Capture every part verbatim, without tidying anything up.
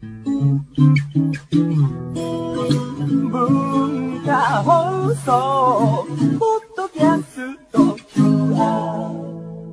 文化放送ポッドキャスト キューアール。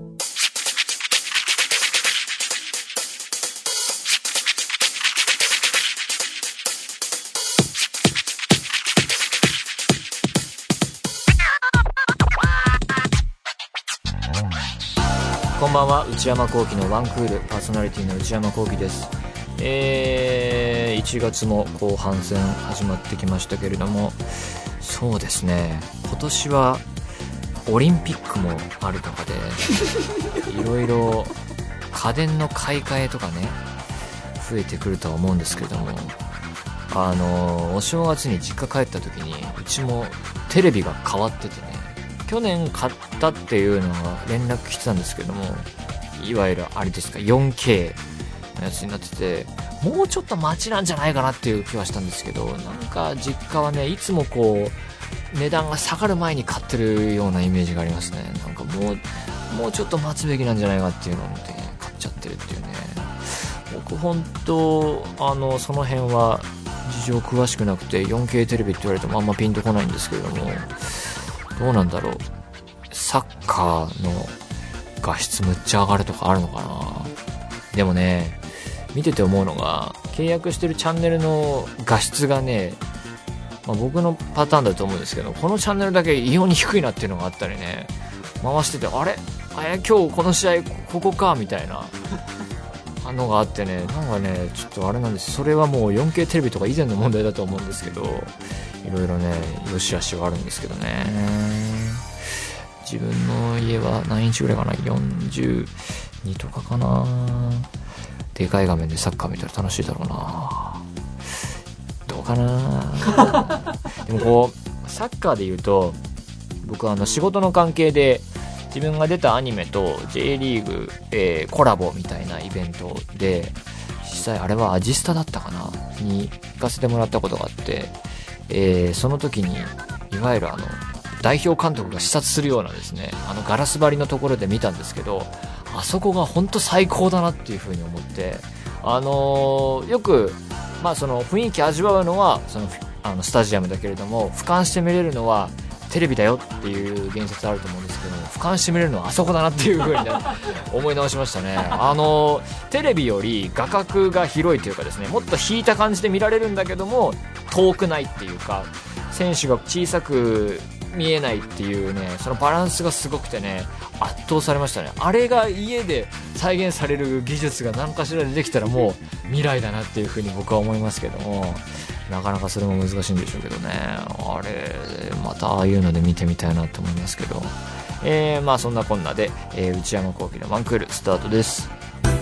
こんばんは、内山聖輝のワンクールパーソナリティの内山聖輝です。えー、いちがつも後半戦始まってきましたけれども、そうですね、今年はオリンピックもあるとかでいろいろ家電の買い替えとかね増えてくるとは思うんですけれども、あのお正月に実家帰った時にうちもテレビが変わっててね、去年買ったっていうのが連絡来てたんですけども、いわゆるあれですか よんケー のやつになってて、もうちょっと待ちなんじゃないかなっていう気はしたんですけど、なんか実家はねいつもこう値段が下がる前に買ってるようなイメージがありますね。なんかもうもうちょっと待つべきなんじゃないかっていうのを思って、ね、買っちゃってるっていうね。僕本当あのその辺は事情詳しくなくて よんケー テレビって言われてもあんまピンとこないんですけれども、どうなんだろう、サッカーの画質むっちゃ上がるとかあるのかな。でもね、見てて思うのが、契約してるチャンネルの画質がね、まあ、僕のパターンだと思うんですけど、このチャンネルだけ異様に低いなっていうのがあったりね、回してて、あれあれ今日この試合ここかみたいなのがあってね、なんかねちょっとあれなんです。それはもう よんケー テレビとか以前の問題だと思うんですけど、いろいろね良し悪しはあるんですけどね。自分の家は何インチぐらいかな、よんじゅうにとかかな。でかい画面でサッカー見たら楽しいだろうな。どうかなでもこうサッカーで言うと、僕はあの仕事の関係で自分が出たアニメと J リーグ、えー、コラボみたいなイベントで、実際あれはアジスタだったかなに行かせてもらったことがあって、えー、その時にいわゆるあの代表監督が視察するようなですね、あのガラス張りのところで見たんですけど、あそこが本当最高だなっていう風に思って、あのー、よくまあその雰囲気味わうのはそのあのスタジアムだけれども、俯瞰して見れるのはテレビだよっていう言説あると思うんですけども、俯瞰して見れるのはあそこだなっていう風に、ね、思い直しましたね。あのテレビより画角が広いというかですね、もっと引いた感じで見られるんだけども遠くないっていうか、選手が小さく見えないっていうね、そのバランスがすごくてね、圧倒されましたね。あれが家で再現される技術が何かしらでできたらもう未来だなっていう風に僕は思いますけども、なかなかそれも難しいんでしょうけどね。あれまたああいうので見てみたいなと思いますけど、えー、まあそんなこんなで、えー、内山聖輝のワンクールスタートです。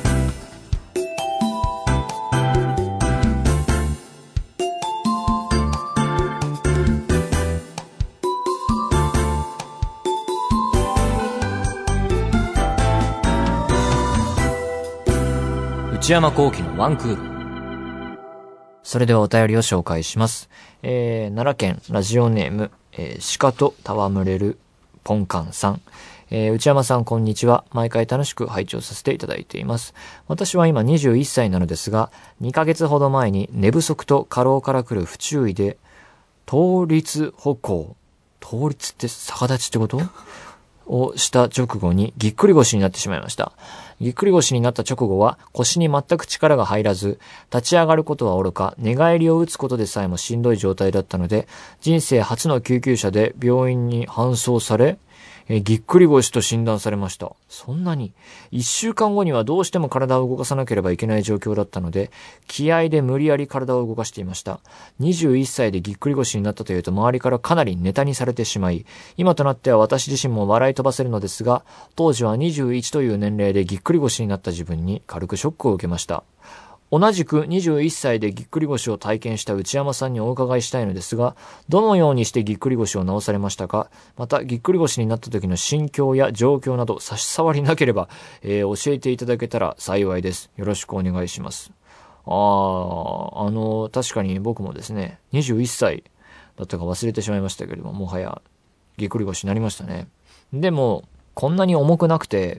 内山聖輝のワンクール。それではお便りを紹介します。えー、奈良県ラジオネーム、えー、鹿と戯れるポンカンさん。えー、内山さんこんにちは。毎回楽しく拝聴させていただいています。私は今にじゅういっさいなのですが、にかげつほど前に寝不足と過労から来る不注意で、倒立歩行、倒立って逆立ちってことをした直後にぎっくり腰になってしまいました。ぎっくり腰になった直後は腰に全く力が入らず、立ち上がることはおろか寝返りを打つことでさえもしんどい状態だったので、人生初の救急車で病院に搬送され、えぎっくり腰と診断されました。そんなにいっしゅうかんごにはどうしても体を動かさなければいけない状況だったので、気合で無理やり体を動かしていました。にじゅういっさいでぎっくり腰になったというと周りからかなりネタにされてしまい、今となっては私自身も笑い飛ばせるのですが、当時はにじゅういちという年齢でぎっくり腰になった自分に軽くショックを受けました。同じくにじゅういっさいでぎっくり腰を体験した内山さんにお伺いしたいのですが、どのようにしてぎっくり腰を治されましたか？またぎっくり腰になった時の心境や状況など差し障りなければ、えー、教えていただけたら幸いです。よろしくお願いします。あー、あの確かに僕もですね、にじゅういっさいだったか忘れてしまいましたけれども、もはやぎっくり腰になりましたね。でもこんなに重くなくて、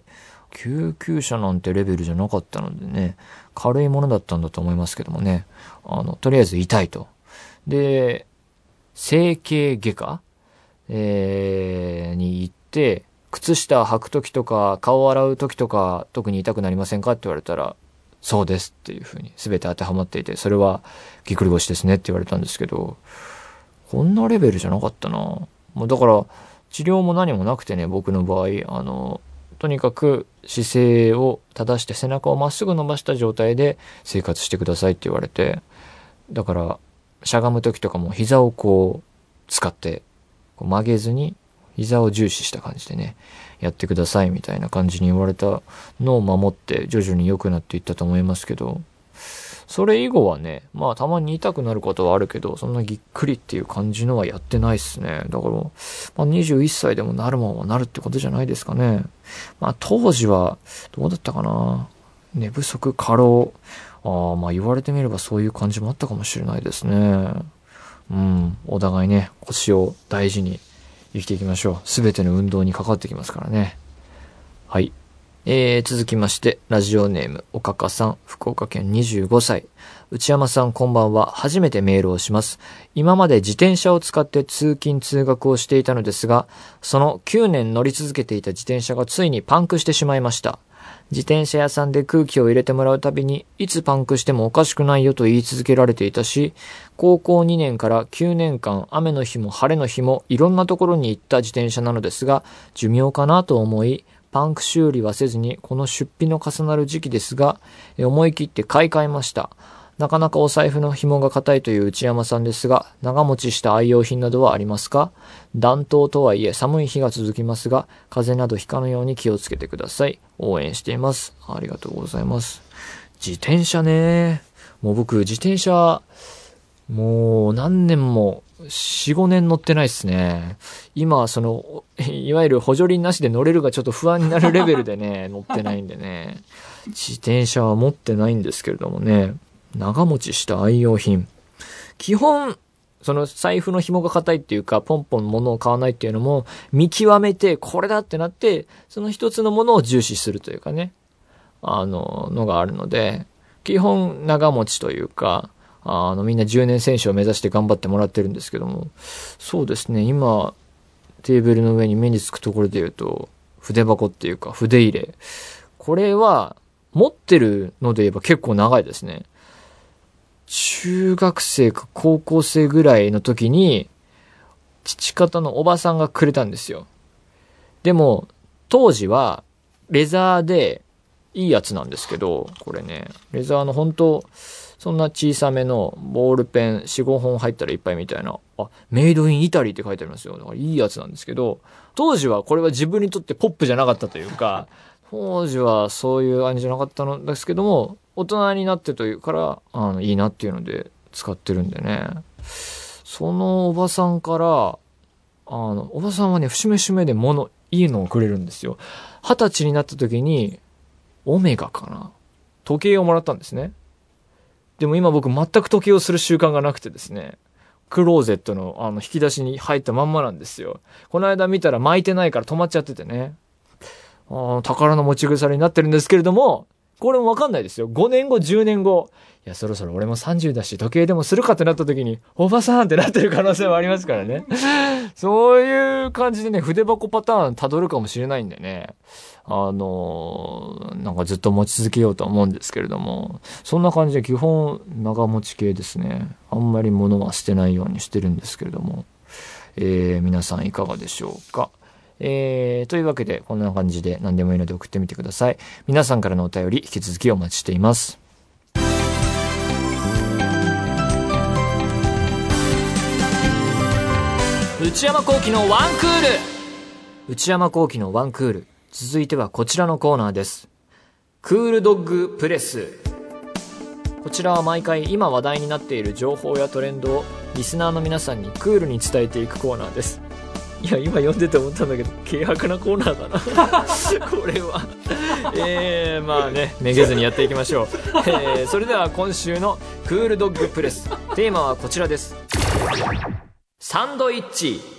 救急車なんてレベルじゃなかったのでね、軽いものだったんだと思いますけどもね、あの、とりあえず痛いと。で、整形外科、えー、に行って、靴下履くときとか、顔洗うときとか、特に痛くなりませんかって言われたら、そうですっていうふうに全て当てはまっていて、それはぎっくり腰ですねって言われたんですけど、こんなレベルじゃなかったな。もうだから、治療も何もなくてね、僕の場合、あの、とにかく姿勢を正して背中をまっすぐ伸ばした状態で生活してくださいって言われて、だから、しゃがむときとかも膝をこう、使って、こう曲げずに、膝を重視した感じでね、やってくださいみたいな感じに言われたのを守って徐々に良くなっていったと思いますけど、それ以後はね、まあたまに痛くなることはあるけど、そんなぎっくりっていう感じのはやってないっすね。だから、まあ、にじゅういっさいでもなるもんはなるってことじゃないですかね。まあ当時はどうだったかな。寝不足、過労。ああ、まあ言われてみればそういう感じもあったかもしれないですね。うん、お互いね、腰を大事に生きていきましょう。すべての運動に関わってきますからね。はい。えー、続きまして、ラジオネーム、おかかさん、福岡県にじゅうごさい。内山さんこんばんは。初めてメールをします。今まで自転車を使って通勤通学をしていたのですが、そのきゅうねん乗り続けていた自転車がついにパンクしてしまいました。自転車屋さんで空気を入れてもらうたびに、いつパンクしてもおかしくないよと言い続けられていたし、高校にねんからきゅうねんかん雨の日も晴れの日もいろんなところに行った自転車なのですが、寿命かなと思い、パンク修理はせずにこの出費の重なる時期ですが、思い切って買い替えました。なかなかお財布の紐が硬いという内山さんですが、長持ちした愛用品などはありますか？暖冬とはいえ寒い日が続きますが、風邪などひかぬように気をつけてください。応援しています。ありがとうございます。自転車ね。もう僕、自転車、もう何年も、よん、ごねん乗ってないですね。今、その、いわゆる補助輪なしで乗れるがちょっと不安になるレベルでね、乗ってないんでね。自転車は持ってないんですけれどもね。長持ちした愛用品。基本、その財布の紐が硬いっていうか、ポンポン物を買わないっていうのも、見極めて、これだってなって、その一つのものを重視するというかね、あの、のがあるので、基本長持ちというか、あの、みんなじゅうねん選手を目指して頑張ってもらってるんですけども、そうですね、今、テーブルの上に目につくところで言うと、筆箱っていうか、筆入れ。これは、持ってるので言えば結構長いですね。中学生か高校生ぐらいの時に、父方のおばさんがくれたんですよ。でも、当時は、レザーで、いいやつなんですけど、これね、レザーの本当そんな小さめのボールペンよん、ごほん入ったらいっぱいみたいな、あ、メイドインイタリーって書いてありますよ。だからいいやつなんですけど、当時はこれは自分にとってポップじゃなかったというか、当時はそういう感じじゃなかったのですけども、大人になってというから、あの、いいなっていうので使ってるんでね。そのおばさんから、あの、おばさんはね、節目節目で物、いいのをくれるんですよ。二十歳になった時に、オメガかな、時計をもらったんですね。でも今僕全く時計をする習慣がなくてですね、クローゼットのあの引き出しに入ったまんまなんですよ。この間見たら巻いてないから止まっちゃっててね。あ、宝の持ち腐れになってるんですけれども、これもわかんないですよ。ごねんご、じゅうねんご。いや、そろそろ俺もさんじゅうだし、時計でもするかってなった時に、おばさんってなってる可能性はありますからね。そういう感じでね、筆箱パターン辿るかもしれないんでね。あのー、なんかずっと持ち続けようと思うんですけれども、そんな感じで基本長持ち系ですね。あんまり物は捨てないようにしてるんですけれども、えー、皆さんいかがでしょうか。えー、というわけでこんな感じで何でもいいので送ってみてください。皆さんからのお便り引き続きお待ちしています。内山聖輝のワンクール。内山聖輝のワンクール。続いてはこちらのコーナーです。クールドッグプレス。こちらは毎回今話題になっている情報やトレンドをリスナーの皆さんにクールに伝えていくコーナーです。いや、今読んでて思ったんだけど、軽薄なコーナーだなこれはえー、まあね、めげずにやっていきましょう、えー、それでは今週のクールドッグプレス、テーマはこちらです。サンドイッチ。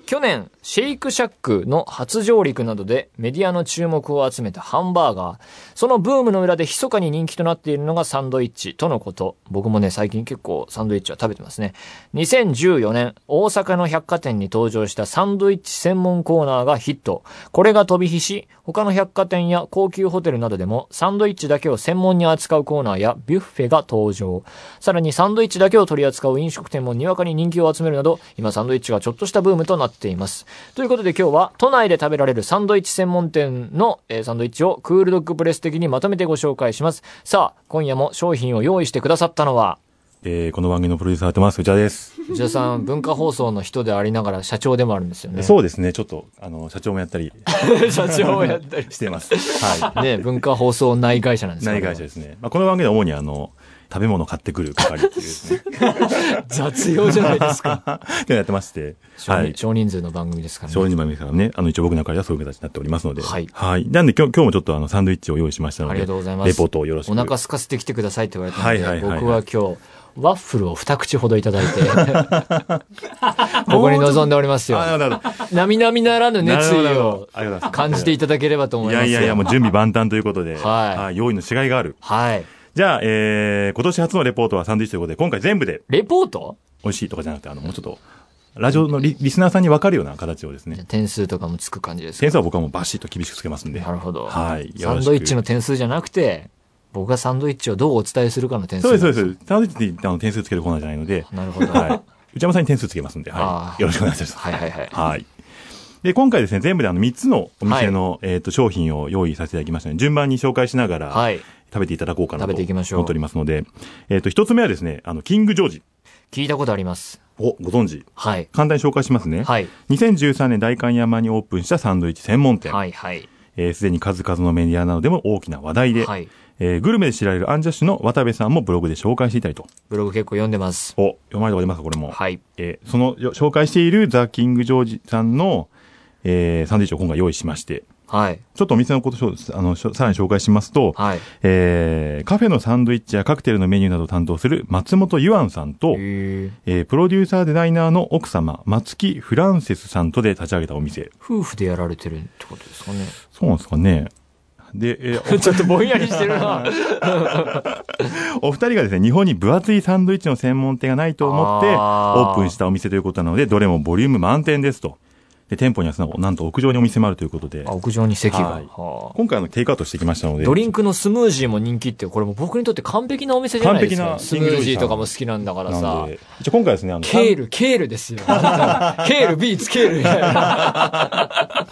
去年、シェイクシャックの初上陸などでメディアの注目を集めたハンバーガー。そのブームの裏で密かに人気となっているのがサンドイッチとのこと。僕もね、最近結構サンドイッチは食べてますね。にせんじゅうよねん、大阪の百貨店に登場したサンドイッチ専門コーナーがヒット。これが飛び火し、他の百貨店や高級ホテルなどでもサンドイッチだけを専門に扱うコーナーやビュッフェが登場。さらにサンドイッチだけを取り扱う飲食店もにわかに人気を集めるなど、今サンドイッチがちょっとしたブームとなっています。ということで今日は都内で食べられるサンドイッチ専門店の、えー、サンドイッチをクールドッグプレス的にまとめてご紹介します。さあ、今夜も商品を用意してくださったのは、 えー、この番組のプロデューサーやってます内田です。 内田さん、文化放送の人でありながら社長でもあるんですよね。 そうですね。ちょっとあの社長もやったり社長もやったりしてます。はい。 ね、文化放送内会社なんですか。 内会社ですね。まあこの番組は主にあの食べ物を買ってくる係っていうですね雑用じゃないですかでやってまして、 少, はい、少人数の番組ですからね。 少人数の番組ですからね。あの一応僕の係はそういう形になっておりますので、 はい、 はい、なんで今日今日もちょっとあのサンドイッチを用意しましたので、 ありがとうございます。 レポートをよろしく。 お腹空かせてきてくださいって言われたので、 はいはいはいはい、 僕は今日ワッフルを二口ほどいただいてここに臨んでおりますよ。並々ならぬ熱意を感じていただければと思いますよ。 いやいやいや、もう準備万端ということで、 はい、 用意の違いがある。 はい。 じゃあ、えー、今年初のレポートはサンドイッチということで、今回全部で。 レポート？ 美味しいとかじゃなくて、あの、もうちょっと、ラジオの リ, リスナーさんに分かるような形をですね。 点数とかもつく感じですか？ 点数は僕はもうバシッと厳しくつけますんで。 なるほど。 はい。 サンドイッチの点数じゃなくて、僕がサンドイッチをどうお伝えするかの点数。 そうです、そうです。サンドイッチってあの点数つけるコーナーじゃないので。 なるほど。 はい。内山さんに点数つけますんで、はい。よろしくお願いします。 はいはいはい。 はい。で、今回ですね、全部であのみっつのお店の、はい、えっと、商品を用意させていただきましたので、順番に紹介しながら、はい。食べていただこうかなと思っておりますので、えっと、一つ目はですね、あの、キングジョージ。 聞いたことあります。 お、ご存知。 はい。 簡単に紹介しますね。はい。にせんじゅうさんねん代官山にオープンしたサンドイッチ専門店。はいはい。えー、すでに数々のメディアなどでも大きな話題で、はい。えー、グルメで知られるアンジャッシュの渡部さんもブログで紹介していたりと。 ブログ結構読んでます。 お、読まれたことありますかこれも。 はい。 えー、その紹介しているザ・キングジョージさんの、えー、サンドイッチを今回用意しまして、はい。ちょっとお店のことを、あの、さらに紹介しますと、はい。えー、カフェのサンドイッチやカクテルのメニューなどを担当する松本ゆあんさんと、えー、プロデューサーデザイナーの奥様、松木フランセスさんとで立ち上げたお店。 夫婦でやられてるってことですかね。 そうなんですかね。で、えー、 ちょっとぼんやりしてるな。 お二人がですね、日本に分厚いサンドイッチの専門店がないと思って、オープンしたお店ということなので、どれもボリューム満点ですと。で店舗にはなんと屋上にお店もあるということで。 あ、屋上に席が。はい、 はあ、今回のテイクアウトしてきましたので。 ドリンクのスムージーも人気って、これも僕にとって完璧なお店じゃないですか。完璧な。スムージーとかも好きなんだからさ。 一応今回ですね、あの。 ケール、ケールですよ。ケール、ビーツ、ケールみたいな。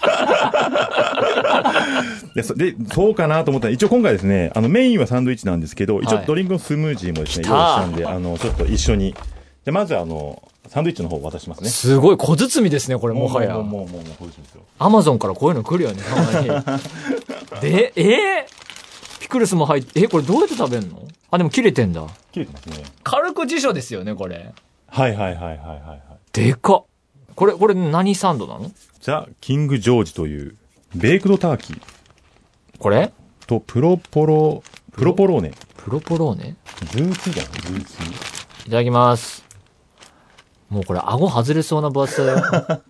で, そで、そうかなと思ったら、一応今回ですね、あのメインはサンドイッチなんですけど、一応ドリンクのスムージーもですね、用意したんで、あの、ちょっと一緒に。で、まずあの、サンドイッチの方を渡しますね。 すごい小包みですね、これもはや。 もうもうもうもうもう小包みですよ。 アマゾンからこういうの来るよね、たまに。で、えー、ピクルスも入って、え、これどうやって食べんの？あ、でも切れてんだ。 切れてますね。 軽く辞書ですよね、これ。 はいはいはいはいはいはい。 でかっ。これ、これ何サンドなの？ ザ・キングジョージという、ベイクドターキー。 これと、プロポロ、プロポローネ。 プロポローネ？ ブーツじゃん、ブーツ。 いただきます。もうこれ顎外れそうな分厚さだよ。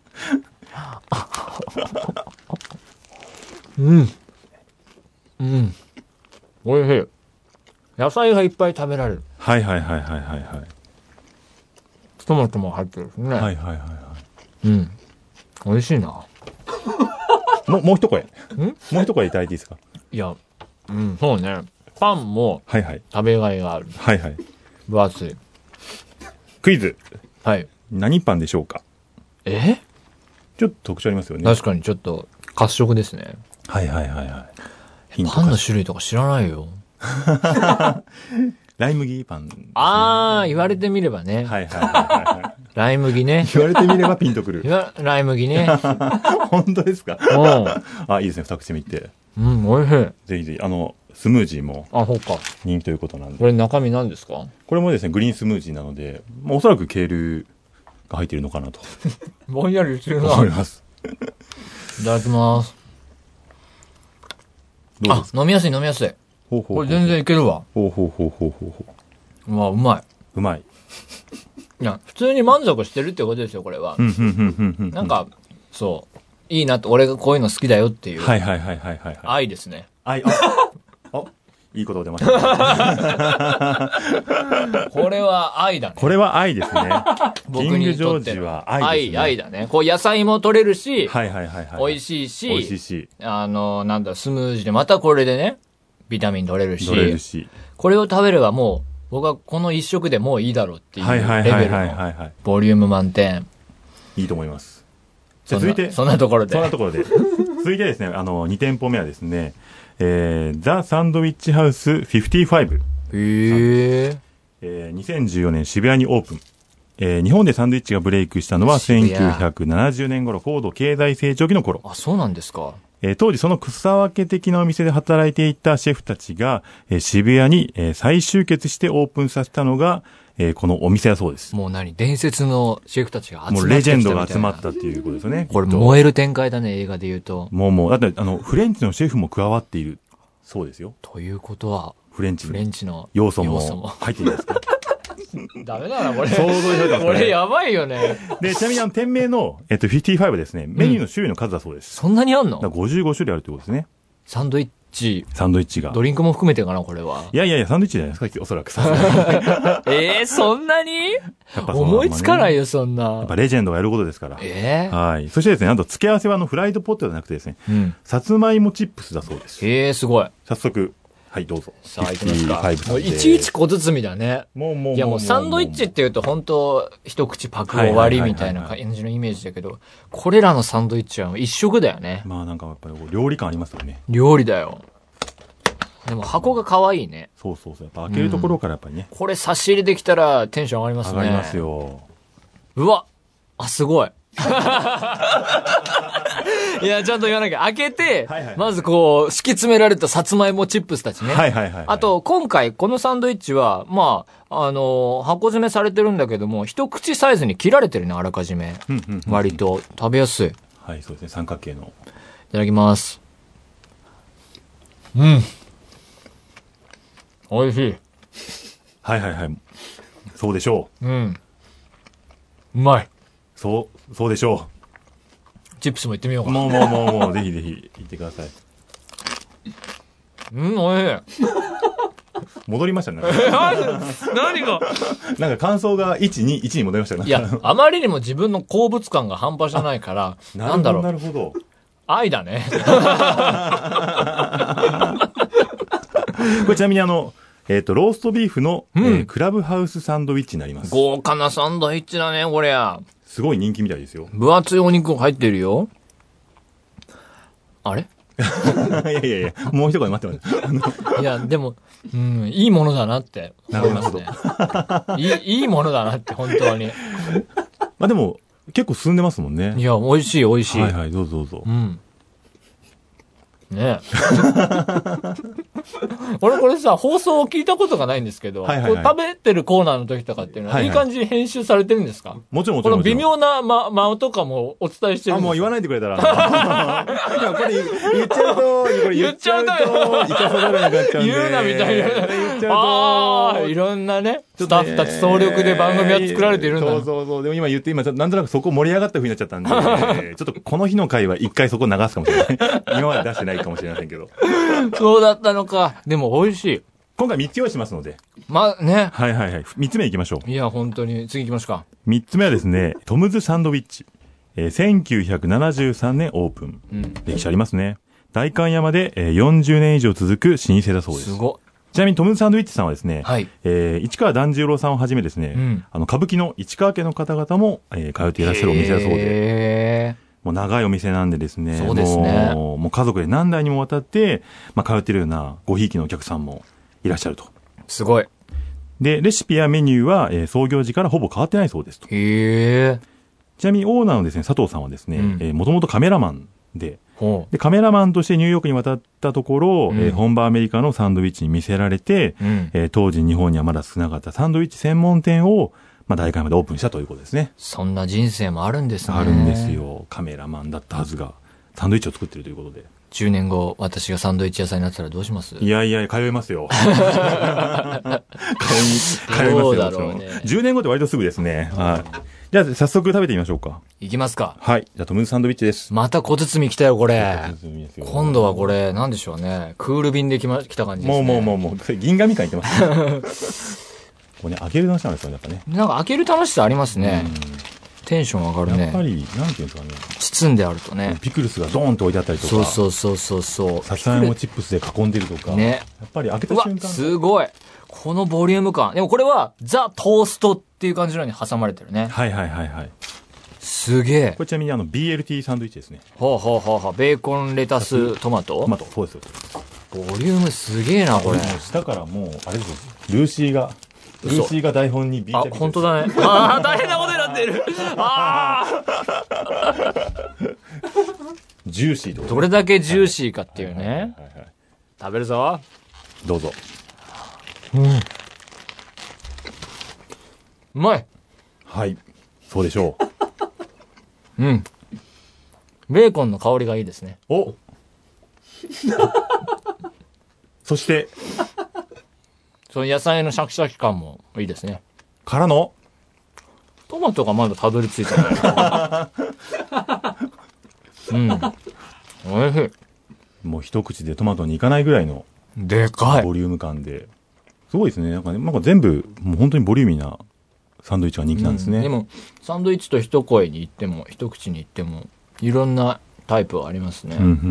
うん。うん。おいしい。野菜がいっぱい食べられる。 はいはいはいはいはいはい。 トマトも入ってるしね。 はいはいはいはい。 うん。美味しいな。 もう、もう一声。んもう一声いただいていいですか？ いや、うん、そうね。パンも、はいはい。食べがいがある。 はいはい。 分厚い。 クイズ。 はい。 何パンでしょうか？ え？ ちょっと特徴ありますよね。 確かにちょっと褐色ですね。 はいはいはいはい。 パンの種類とか知らないよ。 ライ麦パン、ね。 あー、言われてみればね。 はいはいはいはい。 ライ麦ね。 言われてみればピンとくる。 ライ麦ね。 本当ですか？うん。あ、いいですね。二口目いって。 うん、美味しい。 ぜひぜひ、あの、スムージーも。 あ、そうか。 人気ということなんで。 これ中身何ですか？ これもですね、グリーンスムージーなので、まあ、おそらくケールが入っているのかなと。 ぼんやりしてるな。 思います。 いただきます。どうですか？あ、飲みやすい飲みやすい。ほうほうほう。これ全然いけるわ。 ほうほうほうほうほうほう。うわ、うまい。 うまい。 いや、普通に満足してるってことですよ、これは。なんか、そう。いいなって、俺がこういうの好きだよっていう。 はいはいはいはいはい。 愛ですね。 愛、あ、あ、いいこと出ましたね。 これは愛だね。 これは愛ですね。 僕キングにとってジョージは愛ですね。 愛、愛だね。こう野菜も取れるし、 はいはいはいはい。 美味しいし、 美味しいし、 あの、なんだ、スムージーでまたこれでね、ビタミン取れるし、 取れるし、 これを食べればもう、僕はこの一食でもういいだろうっていうレベルのボリューム満点。 いいと思います。じゃ続いて、 そんなところで。 そんなところで。続いてですね、あの、に店舗目はですね、えー、ザ・サンドウィッチハウスフィフティファイブ。 へー。 えー、にせんじゅうよねん渋谷にオープン。えー、日本でサンドイッチがブレイクしたのはせんきゅうひゃくななじゅうねん頃、高度経済成長期の頃。 あ、そうなんですか。 えー、当時その草分け的なお店で働いていたシェフたちが、えー、渋谷に、えー、再集結してオープンさせたのが、えー、このお店だそうです。 もう何伝説のシェフたちが集まってきたみたいな。 もうレジェンドが集まったっていうことですよね。 これ燃える展開だね、映画で言うと。 もうもう、だってあの、フレンチのシェフも加わっているそうですよ。 ということは、 フレンチフレンチの要素も入っているんですか。 ダメだな、これ。 想像しちゃった。 これやばいよね。 で、ちなみにあの、店名の、えっと、フィフティファイブですね。メニューの種類の数だそうです。 そんなにあんの？ だからごじゅうご種類あるということですね。 サンドイッチ。 サンドイッチが。 ドリンクも含めてかな、これは。 いやいやいや、サンドイッチじゃないですか、おそらく。 ええー、そんなに思いつかないよ、そんな。 やっぱレジェンドがやることですから。 ええー。 はい。そしてですね、なんと付け合わせはあの、フライドポテトじゃなくてですね、うん、さつまいもチップスだそうです。 ええー、すごい。 早速。はい、どうぞ。 さあ、行きますか。もういちいち小包みだね。 もうもう。 いやもうサンドイッチって言うと本当一口パク終わりみたいな感じのイメージだけど、これらのサンドイッチは一食だよね。 まあなんかやっぱり料理感ありますよね。 料理だよ。でも箱が可愛いね。 そうそうそう。やっぱ開けるところからやっぱりね。 うん、これ差し入れできたらテンション上がりますね。 上がりますよ。 うわあ、すごい。いや、ちゃんと言わなきゃ。開けて、はいはい、まずこう、敷き詰められたさつまいもチップスたちね。 はいはいはい、はい。 あと、今回、このサンドイッチは、まあ、あのー、箱詰めされてるんだけども、一口サイズに切られてるね、あらかじめ。うんうんうんうん、割と、食べやすい。 はい、そうですね、三角形の。 いただきます。うん。美味しい。 はいはいはい。そうでしょう。うん。うまい。 そう、そうでしょう。チップスもいってみようか。 もうもうもうもう、ぜひぜひ、いってください。 うん、おいしい。 戻りましたね。 何がなんか感想がいち、に、いちに戻りましたね。 いや、あまりにも自分の好物感が半端じゃないから、なんだろう。 なるほど。 愛だね。 これちなみにあの、えっと、ローストビーフの、うん、えー、クラブハウスサンドイッチになります。 豪華なサンドイッチだね、こりゃ。 すごい人気みたいですよ。 分厚いお肉入ってるよ。あれいやいやいや、もう一声待ってます。 いや、でも、うん、いいものだなって思いますね。いい、いいものだなって、本当に。 まあでも、結構進んでますもんね。 いや、美味しい、美味しい。 はいはい、どうぞどうぞ。 うん。ねえ。俺これさ、放送を聞いたことがないんですけど、はいはいはい、これ食べてるコーナーの時とかっていうのは、はいはい、いい感じに編集されてるんですか？ もちろんもちろん。 この微妙な間、間とかもお伝えしてるんですか？ あ、もう言わないでくれたら。いや、これ言っちゃうと、これ言っちゃうと、いかさざるになっちゃうんで。 言うなみたいな。言っちゃうと。ああ、いろんなね、スタッフたち総力で番組は作られているんだ。 そうそうそう。でも今言って、今、なんとなくそこ盛り上がった風になっちゃったんで、ちょっとこの日の回は一回そこ流すかもしれない。今まで出してないかもしれませんけど。 そうだったのか。でも美味しい。 今回みっつ用意しますので。 まあね。 はいはいはい。みっつめ行きましょう。 いや、本当に。次行きますか。 みっつめはですね、トムズサンドウィッチ。えー、せんきゅうひゃくななじゅうさんねんオープン。うん、歴史ありますね。代官山で、えー、よんじゅうねん以上続く老舗だそうです。 すごい。 ちなみにトムズサンドウィッチさんはですね、 はい。 えー、市川團十郎さんをはじめですね、うん、あの、歌舞伎の市川家の方々も、えー、通っていらっしゃるお店だそうで。 へー。 もう長いお店なんでですね。 そうですね。 もう、もう家族で何代にもわたって、まあ、通っているようなごひいきのお客さんもいらっしゃると。 すごい。 で、レシピやメニューは、えー、創業時からほぼ変わってないそうですと。 へー。 ちなみにオーナーのですね、佐藤さんはですね、うん、えー、もともとカメラマンで、で、カメラマンとしてニューヨークに渡ったところ、うん、えー、本場アメリカのサンドイッチに魅せられて、うん、えー、当時日本にはまだ少なかったサンドイッチ専門店を、まあ、代官山でオープンしたということですね。 そんな人生もあるんですね。 あるんですよ。カメラマンだったはずが、サンドイッチを作ってるということで。 じゅうねんご、私がサンドイッチ屋さんになったらどうします？ いやいや、通いますよ。通い、通いますよ。 どうだろうね。 じゅうねんごって割とすぐですね。はい。じゃあ、早速食べてみましょうか。 いきますか。 はい。じゃあ、トムズサンドイッチです。 また小包来たよ、これ。今度はこれ、なんでしょうね。クール便で来ま、来た感じですね。 もうもうもうもう、銀紙感いってますね。これね、開ける楽しさなんですよね、やっぱね。 なんか開ける楽しさありますね。テンション上がるね。 やっぱり、なんていうんですかね。 包んであるとね。 ピクルスがドーンと置いてあったりとか。 そうそうそうそうそう。 さつまいもチップスで囲んでるとか。ね。やっぱり開けた瞬間。 すごい。このボリューム感。でもこれは、ザ・トーストっていう感じのに挟まれてるね。 はいはいはいはい。 すげえ。 これちなみにあの ビーエルティー サンドイッチですね。 ほうほうほうほう。ベーコン、レタス、トマトトマト、そうですよ。 ボリュームすげえな、これ。 下からもう、あれですよ。ルーシーが。ルーシーが台本にビーチャあ、本当だね。ああ、大変なことになってる。ああ。 ジューシーと。 どれだけジューシーかっていうね。食べるぞ。 どうぞ。 うん。うまい。 はい。そうでしょう。うん。ベーコンの香りがいいですね。 おそして、 その野菜のシャキシャキ感もいいですね。 からのトマトがまだたどり着いてない。うん。おいしい。 もう一口でトマトにいかないぐらいの。 でかい。 ボリューム感で。すごいですね。なんかね、なんか全部、もう本当にボリューミーなサンドイッチが人気なんですね。 うん、でも、サンドイッチと一声に言っても、一口に言っても、いろんなタイプはありますね。うん、うん、うん、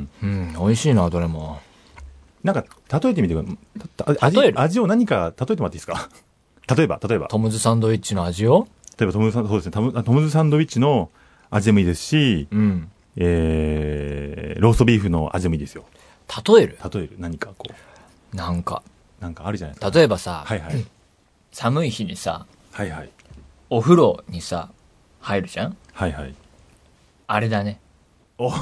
うん、うん。美味しいな、どれも。 なんか、例えてみてください。味、味を何か例えてもらっていいですか？例えば、例えば。 トムズサンドイッチの味を例えばトムズサンド、そうですね。トム、トムズサンドイッチの味でもいいですし、うん。えー、ローストビーフの味でもいいですよ。 例える例える何かこう。なんか。 なんかあるじゃないですか。 例えばさ、 はいはい。 寒い日にさ、 はいはい。 お風呂にさ、入るじゃん？ はいはい。 あれだね。 お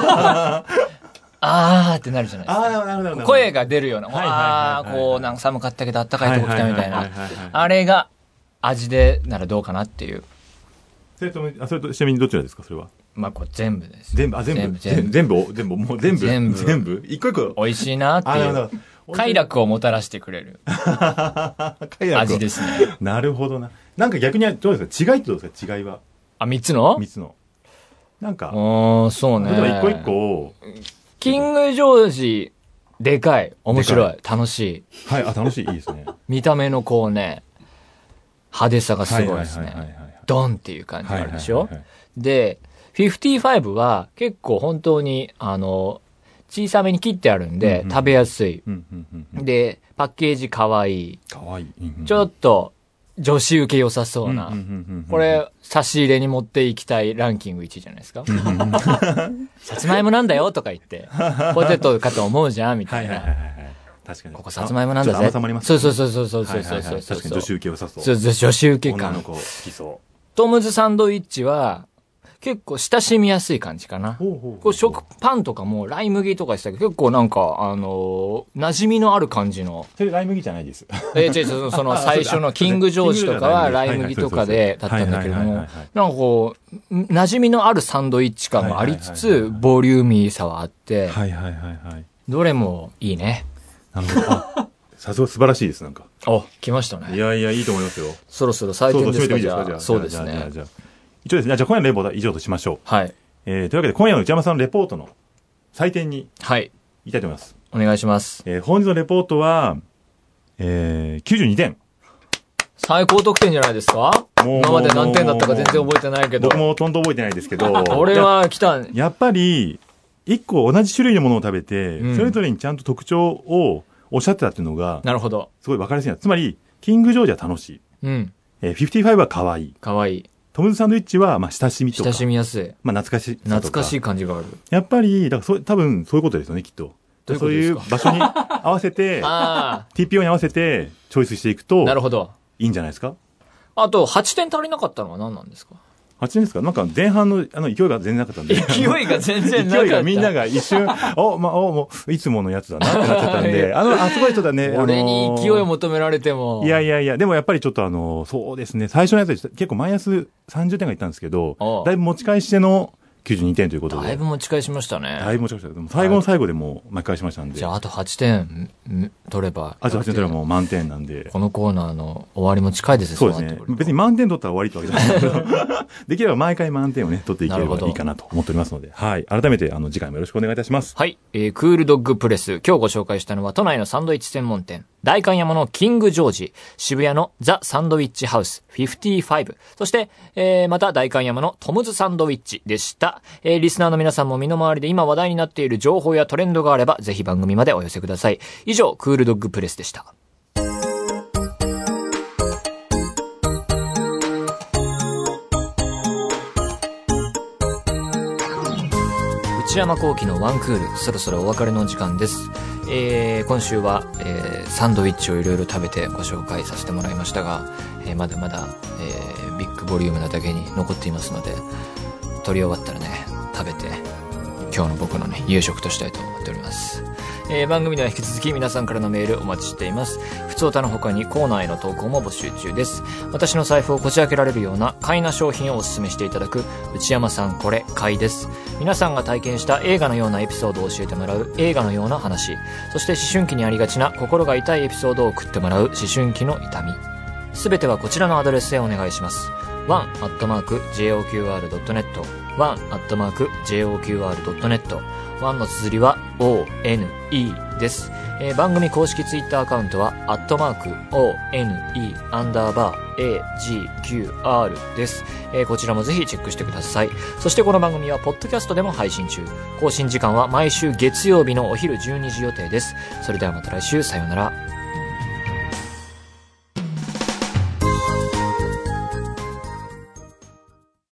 あーってなるじゃないですか。 あー、なるほど。 声が出るような。あー、こう、なんか寒かったけど暖かいとこ来たみたいな。あれが味でならどうかなっていう。 それと、あ、それと、ちなみにどちらですか、それは。 まあ、これ全部です。 全部、あ、全部。全部、全部、全部、もう全部。全部。全部。一個一個。 美味しいなっていう。快楽をもたらしてくれる。味ですね。 なるほどな。なんか逆に、どうですか？違いってどうですか？違いは。 あ、三つの？ 三つの。なんか。 ああ、そうね。 例えば一個一個。 キングジョージ、でかい。面白い。楽しい。 はい、あ、楽しい。いいですね。 見た目のこうね、派手さがすごいですね。ドンっていう感じがあるでしょ？で、フィフティーファイブは結構本当に、あの、小さめに切ってあるんで、食べやすい。で、パッケージかわいい。かわいい。ちょっと、女子受け良さそうな。これ、差し入れに持っていきたいランキングいちいじゃないですか。さつまいもなんだよとか言って、ポテトかと思うじゃんみたいな。 確かに。 ここさつまいもなんだぜ。そうそうそうそうそうそうそうそう。 確かに女子受け良さそう。 そう、女子受け感。 女の子好きそう。 トムズサンドイッチは、結構親しみやすい感じかな。こう食パンとかもライ麦とかしたけど、結構なんか、あのー、馴染みのある感じの。 それライ麦じゃないです。 えー、違う、その最初のキングジョージとかはライ麦とかでだったんだけども、なんかこう、馴染みのあるサンドイッチ感がありつつ、ボリューミーさはあって、 はいはいはいはい。 どれもいいね。 なるほど。さすが素晴らしいです、なんか。 あ、来ましたね。 いやいや、いいと思いますよ。 そろそろ採点ですか、じゃあ。そうですね。 一応ですね、じゃあ今夜のレポートは以上としましょう。 はい。 えー、というわけで今夜の内山さんのレポートの採点に。 はい。 いきたいと思います。 お願いします。 えー、本日のレポートは、えー、きゅうじゅうにてん。 最高得点じゃないですか？今まで何点だったか全然覚えてないけど。 僕もほとんど覚えてないですけど。 俺は来た。 やっぱり、一個同じ種類のものを食べて、うん、それぞれにちゃんと特徴をおっしゃってたっていうのが、 なるほど。 すごい分かりやすいな。つまり、キングジョージは楽しい。うん。えー、フィフティーファイブは可愛い。 可愛い。 トムズサンドイッチは、まあ、親しみとか。 親しみやすい。 まあ、懐かしい。 懐かしい感じがある。 やっぱり、だからそう、多分そういうことですよね、きっと。 どういうことですか？ そういう場所に合わせて、ティーピーオー に合わせて、チョイスしていくと、 なるほど。 いいんじゃないですか？あと、はちてん足りなかったのは何なんですか？ はちてんですか？なんか前半のあの勢いが全然なかったんで。 勢いが全然なかった。 勢いがみんなが一瞬、お、まあ、お、もう、いつものやつだなってなっちゃったんで、あの、あ、すごい人だね。 俺に勢いを求められても。 いやいやいや、でもやっぱりちょっとあの、そうですね、最初のやつ結構マイナスさんじゅってんがいったんですけど、だいぶ持ち返してのきゅうじゅうにてんということで。 だいぶ持ち返しましたね。 だいぶ持ち返した。でも最後の最後でもう巻き返しましたんで。 じゃあ、あとはちてん取れば。 あとはちてん取ればもう満点なんで。 このコーナーの終わりも近いですね。 そうですね。別に満点取ったら終わりってわけじゃないですけど、できれば毎回満点をね、取っていければいいかなと思っておりますので、はい。改めて、あの、次回もよろしくお願いいたします。 はい。えー、クールドッグプレス。今日ご紹介したのは、都内のサンドイッチ専門店、代官山のキングジョージ、渋谷のザ・サンドイッチハウスごじゅうご、そして、えー、また代官山のトムズサンドウィッチでした。えー、リスナーの皆さんも身の回りで今話題になっている情報やトレンドがあれば、ぜひ番組までお寄せください。以上、クールドッグプレスでした。内山聖輝のワンクール、そろそろお別れの時間です。えー、今週は、えー、サンドイッチをいろいろ食べてご紹介させてもらいましたが、えー、まだまだ、えー、ビッグボリュームなだけに残っていますので、撮り終わったらね、食べて今日の僕のね、夕食としたいと思っております。えー、番組では引き続き皆さんからのメールお待ちしています。ふつおたの他にコーナーへの投稿も募集中です。私の財布をこじ開けられるような買いな商品をお勧めしていただく内山さんこれ買いです。皆さんが体験した映画のようなエピソードを教えてもらう映画のような話、そして思春期にありがちな心が痛いエピソードを送ってもらう思春期の痛み、すべてはこちらのアドレスへお願いします。ワン アットマーク ジェイオーキューアール ドットネット ワン アットマーク ジェイオーキューアール ドットネット ワンの綴りは オーエヌイー です。えー、番組公式ツイッターアカウントはアットマーク オーエヌイー アンダーバー エージーキューアール です。えー、こちらもぜひチェックしてください。そしてこの番組はポッドキャストでも配信中。更新時間は毎週月曜日のお昼じゅうにじ予定です。それではまた来週、さようなら。